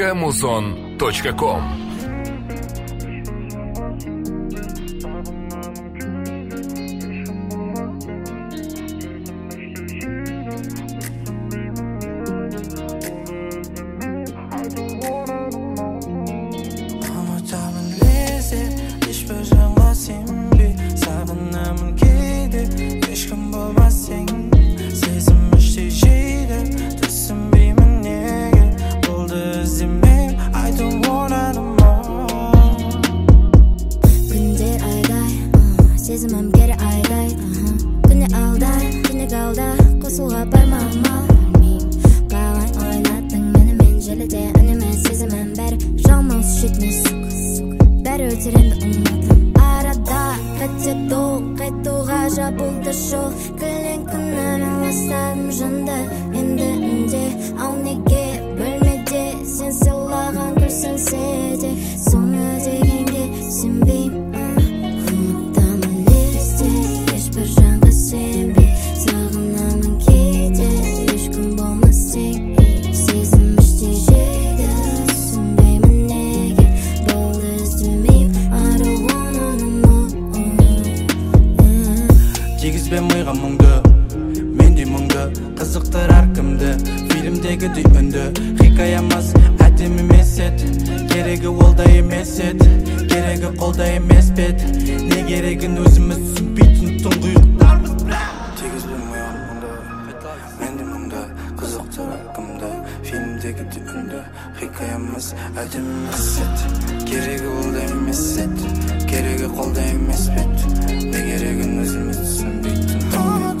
www.muson.com. Сезімім кері айдай, күні алдай, күні қалда, қосуға бармама. Білмейм, қалай ойнаттың мені мен желіде, үнемен сезімім бәрі жалмауыз шетіне бәрі өтер енді ұмытым. Арада қайтуға жабылды жол, кілең күнімін ластадым жынды, енді үнде, ау неге бөлмеде, сен сыйлаған гүл сөнсе де, соны дегенге сенбейм. Жегізбен миға мұңды, мендей мұңды, қызықтыр әркімді, фильмдегідей үнді. Хикаямыз әдем емес ет, керегі олда емес ет, керегі қолда емес бет. Не керегін өзіміз түсінбейтін тұңғиықтармыз. Жегізбен миға мұңды, мендей мұңды, қызықтыр әркімді, фильмдегідей үнді. Хикаямыз әдем емес ет, керегі олда емес ет, керегі қолда емес бет. Ne gereğin özümüz түсінбейтін